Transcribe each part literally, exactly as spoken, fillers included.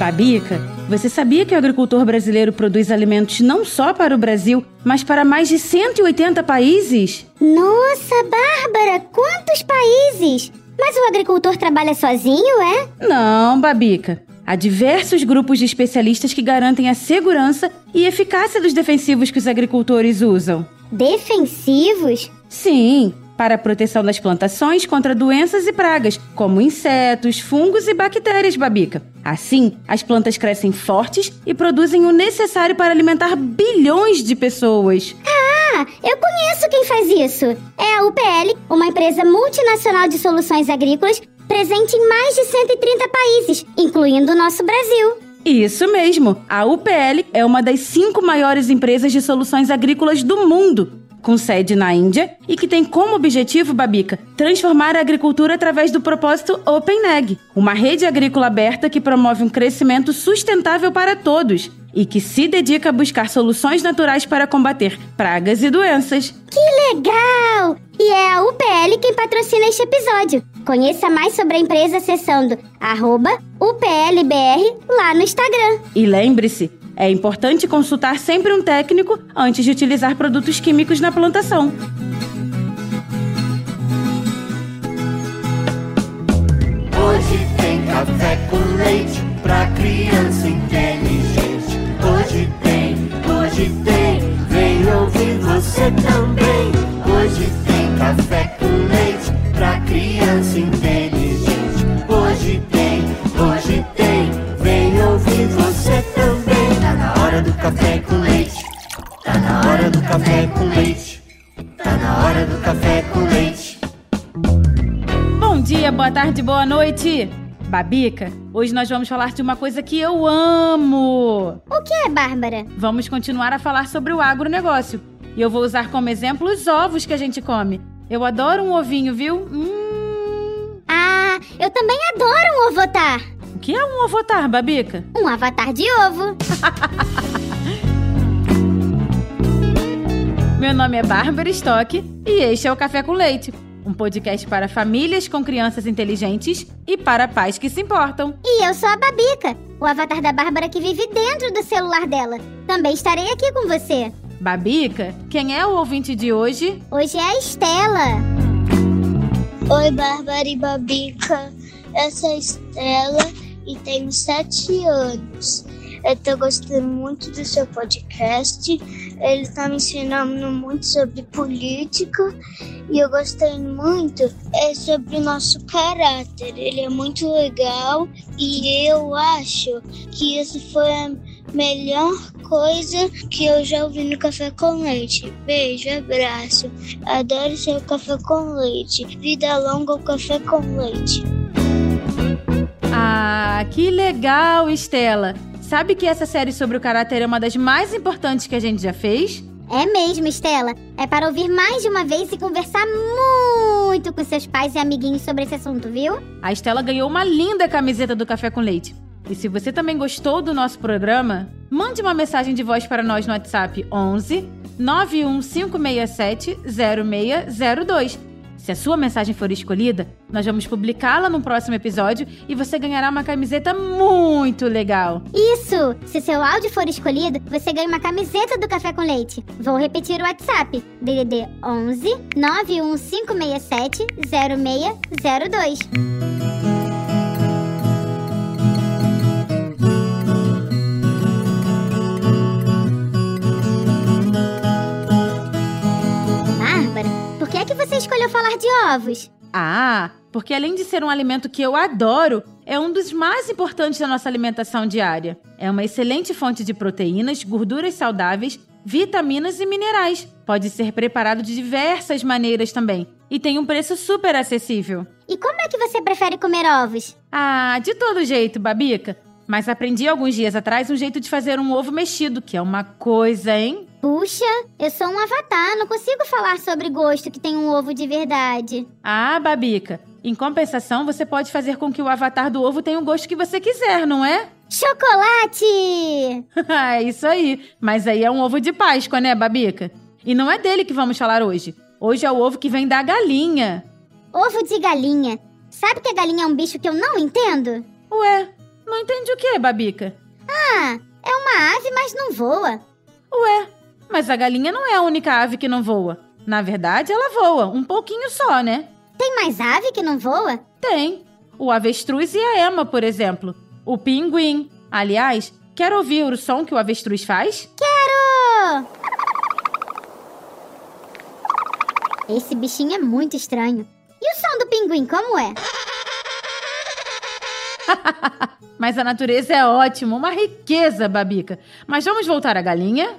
Babica, você sabia que o agricultor brasileiro produz alimentos não só para o Brasil, mas para mais de cento e oitenta países? Nossa, Bárbara, quantos países? Mas o agricultor trabalha sozinho, é? Não, Babica. Há diversos grupos de especialistas que garantem a segurança e eficácia dos defensivos que os agricultores usam. Defensivos? Sim, para a proteção das plantações contra doenças e pragas, como insetos, fungos e bactérias, Babica. Assim, as plantas crescem fortes e produzem o necessário para alimentar bilhões de pessoas. Ah, eu conheço quem faz isso. É a U P L, uma empresa multinacional de soluções agrícolas, presente em mais de cento e trinta países, incluindo o nosso Brasil. Isso mesmo! A U P L é uma das cinco maiores empresas de soluções agrícolas do mundo, com sede na Índia e que tem como objetivo, Babica, transformar a agricultura através do propósito OpenAg, uma rede agrícola aberta que promove um crescimento sustentável para todos e que se dedica a buscar soluções naturais para combater pragas e doenças. Que legal! E é a U P L quem patrocina este episódio. Conheça mais sobre a empresa acessando arroba U P L B R lá no Instagram. E lembre-se, é importante consultar sempre um técnico antes de utilizar produtos químicos na plantação. Hoje tem café com leite pra criança inteligente. Hoje tem, hoje tem, vem ouvir você também. Hoje tem café com leite pra criança inteligente. Hoje tem, hoje tem, vem ouvir você também. Tá na hora do café com leite. Tá na hora do café com leite. Tá na hora do café com leite. Bom dia, boa tarde, boa noite. Babica, hoje nós vamos falar de uma coisa que eu amo. O que é, Bárbara? Vamos continuar a falar sobre o agronegócio. E eu vou usar como exemplo os ovos que a gente come. Eu adoro um ovinho, viu? Hum... Ah, eu também adoro um ovotar. O que é um ovotar, Babica? Um avatar de ovo. Meu nome é Bárbara Stock e este é o Café com Leite, um podcast para famílias com crianças inteligentes e para pais que se importam. E eu sou a Babica, o avatar da Bárbara que vive dentro do celular dela. Também estarei aqui com você. Babica, quem é o ouvinte de hoje? Hoje é a Estela. Oi, Bárbara e Babica. Essa é a Estela e tenho sete anos. Eu tô gostando muito do seu podcast. Ele tá me ensinando muito sobre política e eu gostei muito é sobre o nosso caráter. Ele é muito legal e eu acho que isso foi a melhor coisa que eu já ouvi no Café com Leite. Beijo, abraço. Adoro seu Café com Leite. Vida longa ao Café com Leite. Ah, que legal, Estela! Sabe que essa série sobre o caráter é uma das mais importantes que a gente já fez? É mesmo, Estela. É para ouvir mais de uma vez e conversar muito com seus pais e amiguinhos sobre esse assunto, viu? A Estela ganhou uma linda camiseta do Café com Leite. E se você também gostou do nosso programa, mande uma mensagem de voz para nós no WhatsApp onze nove um cinco seis sete zero seis zero dois. Se a sua mensagem for escolhida, nós vamos publicá-la no próximo episódio e você ganhará uma camiseta muito legal. Isso! Se seu áudio for escolhido, você ganha uma camiseta do Café com Leite. Vou repetir o WhatsApp. D D D onze nove um cinco seis sete zero seis zero dois. Por que é que você escolheu falar de ovos? Ah, porque além de ser um alimento que eu adoro, é um dos mais importantes da nossa alimentação diária. É uma excelente fonte de proteínas, gorduras saudáveis, vitaminas e minerais. Pode ser preparado de diversas maneiras também. E tem um preço super acessível. E como é que você prefere comer ovos? Ah, de todo jeito, Babica. Mas aprendi alguns dias atrás um jeito de fazer um ovo mexido, que é uma coisa, hein? Puxa, eu sou um avatar, não consigo falar sobre gosto que tem um ovo de verdade. Ah, Babica, em compensação, você pode fazer com que o avatar do ovo tenha o gosto que você quiser, não é? Chocolate! É isso aí, mas aí é um ovo de Páscoa, né, Babica? E não é dele que vamos falar hoje. Hoje é o ovo que vem da galinha. Ovo de galinha. Sabe que a galinha é um bicho que eu não entendo? Ué, Não entendi o que, Babica? Ah, é uma ave, mas não voa. Ué, mas a galinha não é a única ave que não voa. Na verdade, ela voa, um pouquinho só, né? Tem mais ave que não voa? Tem. O avestruz e a ema, por exemplo. O pinguim. Aliás, quer ouvir o som que o avestruz faz? Quero! Esse bichinho é muito estranho. E o som do pinguim, como é? Mas a natureza é ótima, uma riqueza, Babica. Mas vamos voltar à galinha?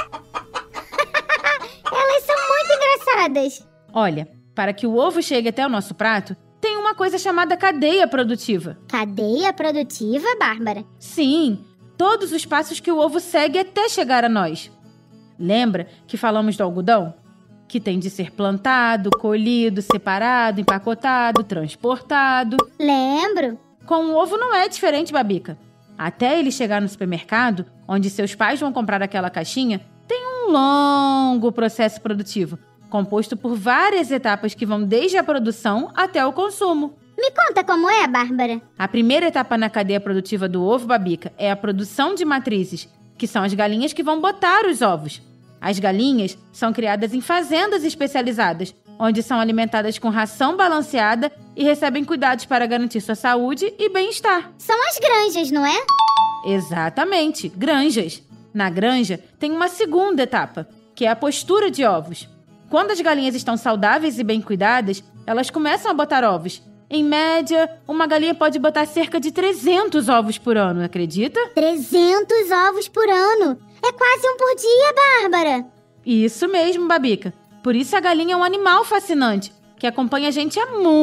Elas são muito engraçadas. Olha, para que o ovo chegue até o nosso prato, tem uma coisa chamada cadeia produtiva. Cadeia produtiva, Bárbara? Sim, todos os passos que o ovo segue até chegar a nós. Lembra que falamos do algodão? Que tem de ser plantado, colhido, separado, empacotado, transportado. Lembro. Com o ovo não é diferente, Babica. Até ele chegar no supermercado, onde seus pais vão comprar aquela caixinha, tem um longo processo produtivo, composto por várias etapas que vão desde a produção até o consumo. Me conta como é, Bárbara. A primeira etapa na cadeia produtiva do ovo, Babica, é a produção de matrizes, que são as galinhas que vão botar os ovos. As galinhas são criadas em fazendas especializadas, onde são alimentadas com ração balanceada e recebem cuidados para garantir sua saúde e bem-estar. São as granjas, não é? Exatamente, granjas. Na granja tem uma segunda etapa, que é a postura de ovos. Quando as galinhas estão saudáveis e bem cuidadas, elas começam a botar ovos. Em média, uma galinha pode botar cerca de trezentos ovos por ano, acredita? trezentos ovos por ano! É quase um por dia, Bárbara! Isso mesmo, Babica. Por isso a galinha é um animal fascinante, que acompanha a gente há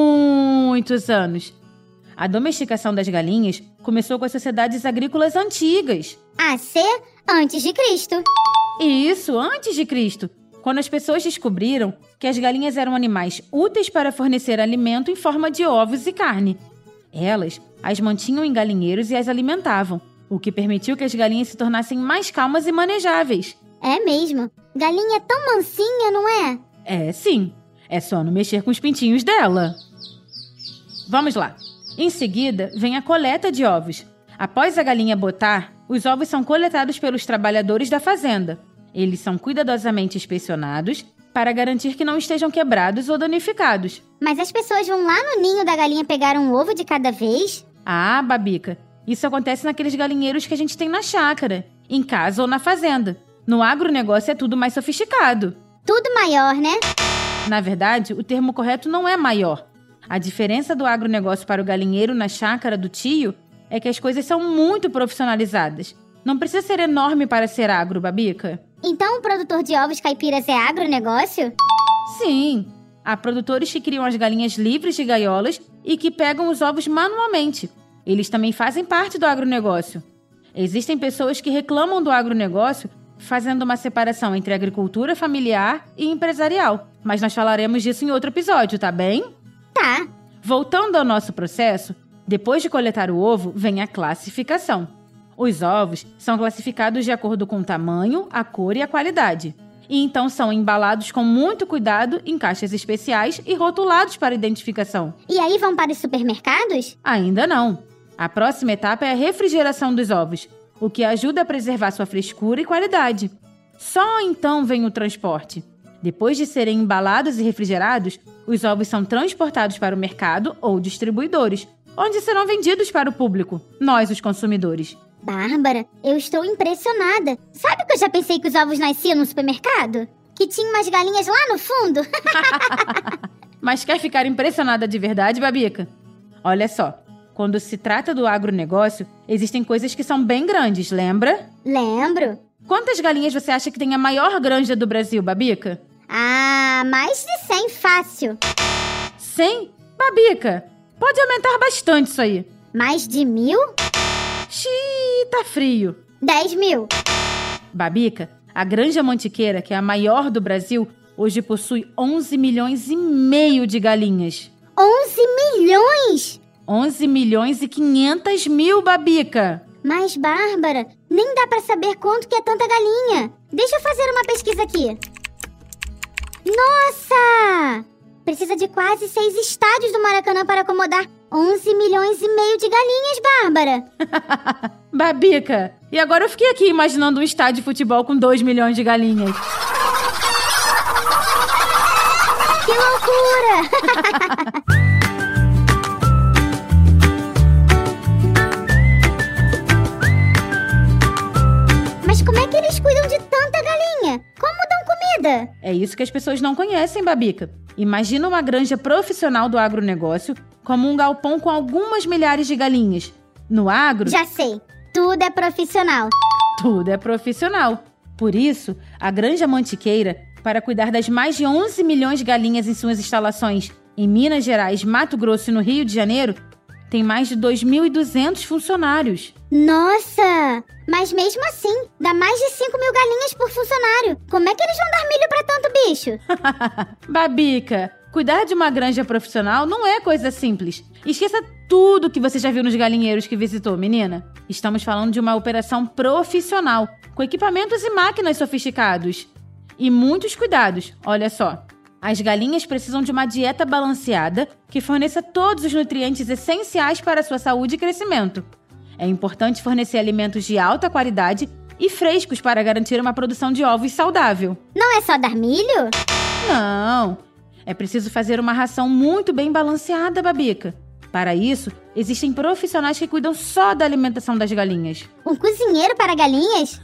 muitos anos. A domesticação das galinhas começou com as sociedades agrícolas antigas. A ser antes de Cristo. Isso, antes de Cristo, quando as pessoas descobriram que as galinhas eram animais úteis para fornecer alimento em forma de ovos e carne. Elas as mantinham em galinheiros e as alimentavam, o que permitiu que as galinhas se tornassem mais calmas e manejáveis. É mesmo. Galinha é tão mansinha, não é? É, sim. É só não mexer com os pintinhos dela. Vamos lá. Em seguida, vem a coleta de ovos. Após a galinha botar, os ovos são coletados pelos trabalhadores da fazenda. Eles são cuidadosamente inspecionados para garantir que não estejam quebrados ou danificados. Mas as pessoas vão lá no ninho da galinha pegar um ovo de cada vez? Ah, Babica, isso acontece naqueles galinheiros que a gente tem na chácara, em casa ou na fazenda. No agronegócio é tudo mais sofisticado. Tudo maior, né? Na verdade, o termo correto não é maior. A diferença do agronegócio para o galinheiro na chácara do tio é que as coisas são muito profissionalizadas. Não precisa ser enorme para ser agro, Babica. Então o produtor de ovos caipiras é agronegócio? Sim. Há produtores que criam as galinhas livres de gaiolas e que pegam os ovos manualmente. Eles também fazem parte do agronegócio. Existem pessoas que reclamam do agronegócio fazendo uma separação entre agricultura familiar e empresarial. Mas nós falaremos disso em outro episódio, tá bem? Tá. Voltando ao nosso processo, depois de coletar o ovo, vem a classificação. Os ovos são classificados de acordo com o tamanho, a cor e a qualidade. E então são embalados com muito cuidado em caixas especiais e rotulados para identificação. E aí vão para os supermercados? Ainda não. A próxima etapa é a refrigeração dos ovos, o que ajuda a preservar sua frescura e qualidade. Só então vem o transporte. Depois de serem embalados e refrigerados, os ovos são transportados para o mercado ou distribuidores, onde serão vendidos para o público, nós, os consumidores. Bárbara, eu estou impressionada. Sabe que eu já pensei que os ovos nasciam no supermercado? Que tinha umas galinhas lá no fundo? Mas quer ficar impressionada de verdade, Babica? Olha só, quando se trata do agronegócio, existem coisas que são bem grandes, lembra? Lembro. Quantas galinhas você acha que tem a maior granja do Brasil, Babica? Ah, mais de cem fácil. cem? Babica, pode aumentar bastante isso aí. Mais de mil? Xiii, tá frio. Dez mil. Babica, a Granja Mantiqueira, que é a maior do Brasil, hoje possui onze milhões e meio de galinhas. onze milhões? onze milhões e quinhentos mil, Babica. Mas, Bárbara, nem dá pra saber quanto que é tanta galinha. Deixa eu fazer uma pesquisa aqui. Nossa! Precisa de quase seis estádios do Maracanã para acomodar onze milhões e meio de galinhas, Bárbara. Babica, e agora eu fiquei aqui imaginando um estádio de futebol com dois milhões de galinhas. Que loucura! Mas como é que eles cuidam de tanta galinha? Como dão comida? É isso que as pessoas não conhecem, Babica. Imagina uma granja profissional do agronegócio como um galpão com algumas milhares de galinhas. No agro... Já sei, tudo é profissional. Tudo é profissional. Por isso, a Granja Mantiqueira, para cuidar das mais de onze milhões de galinhas em suas instalações em Minas Gerais, Mato Grosso e no Rio de Janeiro, tem mais de dois mil e duzentos funcionários. Nossa! Mas mesmo assim, dá mais de cinco mil galinhas por funcionário. Como é que eles vão dar milho pra tanto bicho? Babica, cuidar de uma granja profissional não é coisa simples. Esqueça tudo que você já viu nos galinheiros que visitou, menina. Estamos falando de uma operação profissional, com equipamentos e máquinas sofisticados. E muitos cuidados, olha só. As galinhas precisam de uma dieta balanceada que forneça todos os nutrientes essenciais para a sua saúde e crescimento. É importante fornecer alimentos de alta qualidade e frescos para garantir uma produção de ovos saudável. Não é só dar milho? Não! É preciso fazer uma ração muito bem balanceada, Babica. Para isso, existem profissionais que cuidam só da alimentação das galinhas. Um cozinheiro para galinhas?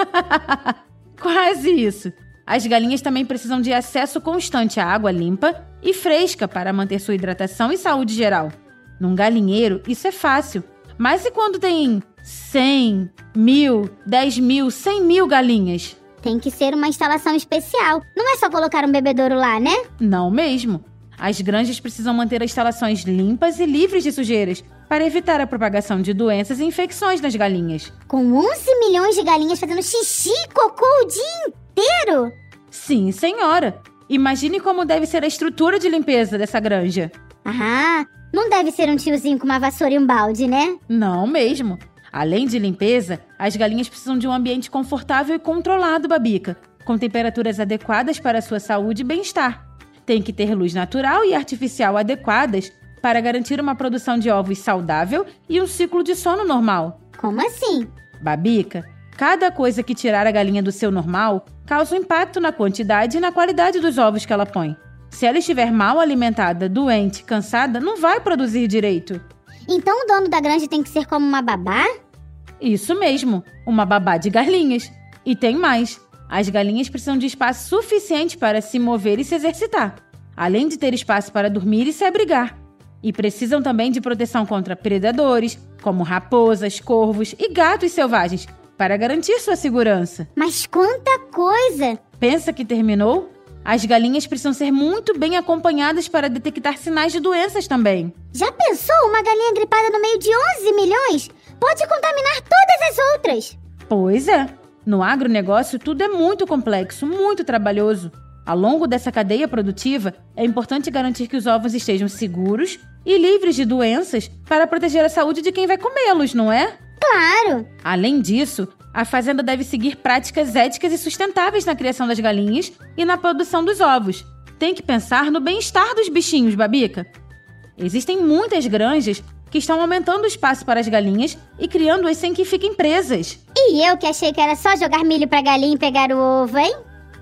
Quase isso! As galinhas também precisam de acesso constante à água limpa e fresca para manter sua hidratação e saúde geral. Num galinheiro, isso é fácil. Mas e quando tem cem, mil, dez mil, cem mil galinhas? Tem que ser uma instalação especial. Não é só colocar um bebedouro lá, né? Não mesmo. As granjas precisam manter as instalações limpas e livres de sujeiras para evitar a propagação de doenças e infecções nas galinhas. Com onze milhões de galinhas fazendo xixi e cocô o dia inteiro? Sim, senhora. Imagine como deve ser a estrutura de limpeza dessa granja. Ah, não deve ser um tiozinho com uma vassoura e um balde, né? Não mesmo. Além de limpeza, as galinhas precisam de um ambiente confortável e controlado, Babica, com temperaturas adequadas para a sua saúde e bem-estar. Tem que ter luz natural e artificial adequadas para garantir uma produção de ovos saudável e um ciclo de sono normal. Como assim? Babica, cada coisa que tirar a galinha do seu normal causa um impacto na quantidade e na qualidade dos ovos que ela põe. Se ela estiver mal alimentada, doente, cansada, não vai produzir direito. Então o dono da granja tem que ser como uma babá? Isso mesmo, uma babá de galinhas. E tem mais. As galinhas precisam de espaço suficiente para se mover e se exercitar, além de ter espaço para dormir e se abrigar. E precisam também de proteção contra predadores, como raposas, corvos e gatos selvagens, para garantir sua segurança. Mas quanta coisa! Pensa que terminou? As galinhas precisam ser muito bem acompanhadas para detectar sinais de doenças também. Já pensou uma galinha gripada no meio de onze milhões? Pode contaminar todas as outras. Pois é. No agronegócio, tudo é muito complexo, muito trabalhoso. Ao longo dessa cadeia produtiva, é importante garantir que os ovos estejam seguros e livres de doenças para proteger a saúde de quem vai comê-los, não é? Claro! Além disso, a fazenda deve seguir práticas éticas e sustentáveis na criação das galinhas e na produção dos ovos. Tem que pensar no bem-estar dos bichinhos, Babica. Existem muitas granjas que estão aumentando o espaço para as galinhas e criando-as sem que fiquem presas. E eu que achei que era só jogar milho pra galinha e pegar o ovo, hein?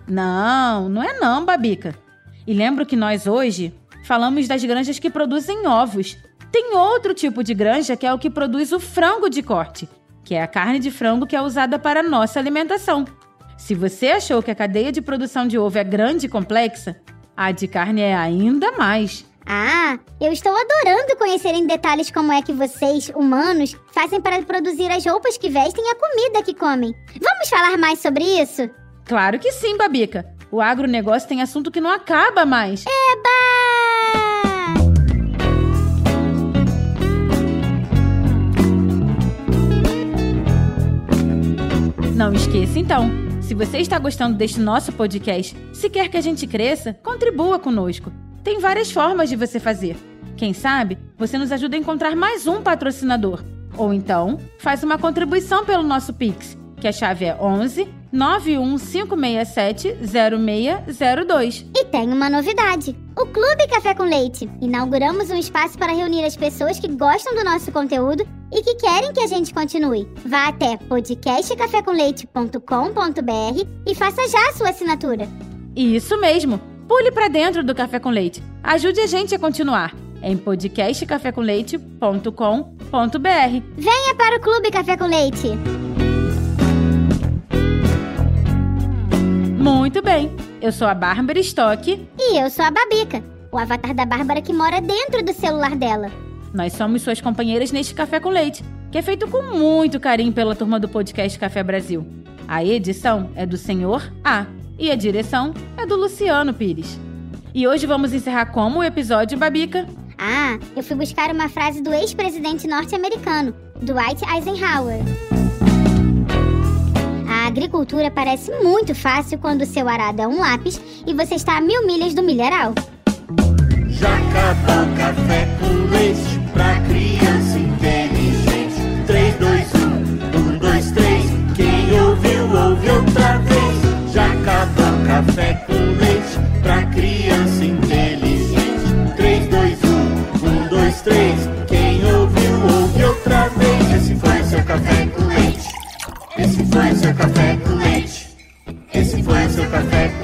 Não, não é não, Babica. E lembro que nós hoje falamos das granjas que produzem ovos. Tem outro tipo de granja que é o que produz o frango de corte, que é a carne de frango que é usada para a nossa alimentação. Se você achou que a cadeia de produção de ovo é grande e complexa, a de carne é ainda mais. Ah, eu estou adorando conhecer em detalhes como é que vocês, humanos, fazem para produzir as roupas que vestem e a comida que comem. Vamos falar mais sobre isso? Claro que sim, Babica. O agronegócio tem assunto que não acaba mais. Eba! Não esqueça, então, se você está gostando deste nosso podcast, se quer que a gente cresça, contribua conosco. Tem várias formas de você fazer. Quem sabe, você nos ajuda a encontrar mais um patrocinador. Ou então, faz uma contribuição pelo nosso Pix, que a chave é onze, nove um cinco seis sete, zero seis zero dois. E tem uma novidade. O Clube Café com Leite. Inauguramos um espaço para reunir as pessoas que gostam do nosso conteúdo e que querem que a gente continue. Vá até podcast café com leite ponto com ponto b r e faça já a sua assinatura. Isso mesmo! Pule para dentro do Café com Leite. Ajude a gente a continuar. Em podcast café com leite ponto com ponto b r. Venha para o Clube Café com Leite! Muito bem! Eu sou a Bárbara Stock. E eu sou a Babica, o avatar da Bárbara que mora dentro do celular dela. Nós somos suas companheiras neste Café com Leite, que é feito com muito carinho pela turma do podcast Café Brasil. A edição é do Senhor A e a direção é do Luciano Pires. E hoje vamos encerrar como o episódio, Babica? Ah, eu fui buscar uma frase do ex-presidente norte-americano, Dwight Eisenhower. A agricultura parece muito fácil quando o seu arado é um lápis e você está a mil milhas do milharal. Já acabou o café com leite pra criança inteligente. Três, dois, um, um, dois, três. Quem ouviu, ouve outra vez. Já acabou o café com leite pra criança inteligente. Três, dois, um, um, dois, três. Quem ouviu, ouve outra vez. Esse foi o seu café com leite. Esse foi o seu café com leite. Esse foi o seu café com leite.